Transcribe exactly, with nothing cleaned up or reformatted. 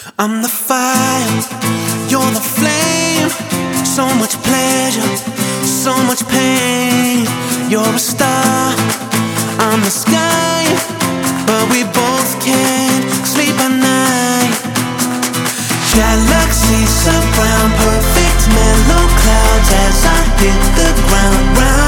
I'm the fire, you're the flame. So much pleasure, so much pain. You're a star, I'm the sky, but we both can't sleep at night. Galaxies surround, perfect mellow clouds as I hit the ground. Round